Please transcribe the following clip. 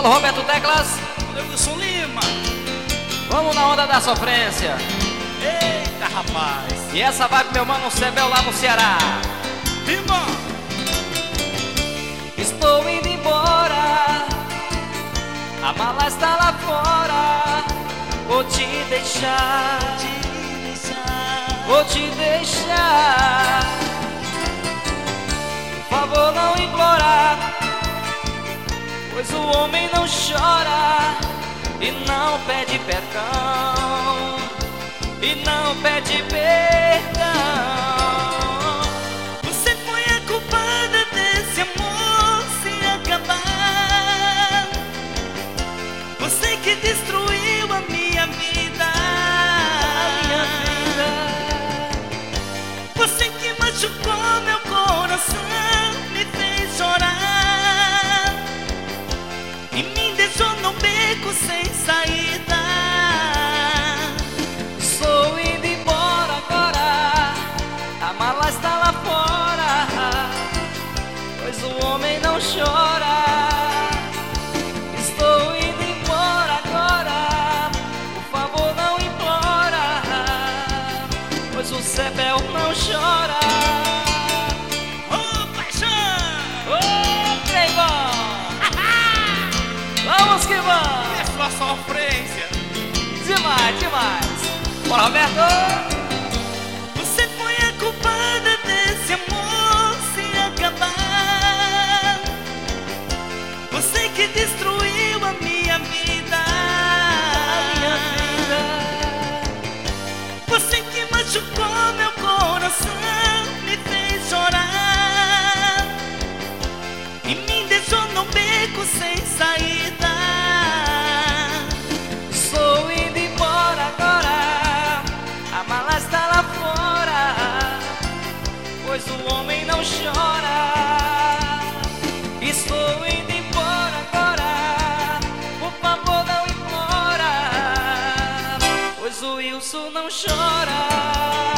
Alô, Roberto Teclas. Alô, Wilson Lima. Vamos na onda da sofrência. Eita, rapaz. E essa vai pro meu mano Sebel lá no Ceará. Lima. Estou indo embora, a mala está lá fora. Vou te deixar, vou te deixar. Por favor, não implorar, pois o homem não chora e não pede perdão, e não pede perdão. Você foi a culpada desse amor se acabar. Você que destruiu a minha vida, Você que machucou meu coração, me fez chorar e me deixou no beco sem saída. Estou indo embora agora, a mala está lá fora, pois o homem não chora. Estou indo embora agora, por favor não implora, pois o Sebel não chora. Ô, paixão! Ô, Playboy! Vamos que vamos! É sua sofrência. Demais, demais! Bora, Roberto! Você foi a culpada desse amor se acabar. Você que destruiu a minha vida, Você que machucou meu coração, me fez chorar e me deixou no beco sem saída. Estou indo embora agora, a mala está lá fora, pois o homem não chora. Estou indo embora agora, por favor não implora, pois o Wilson não chora.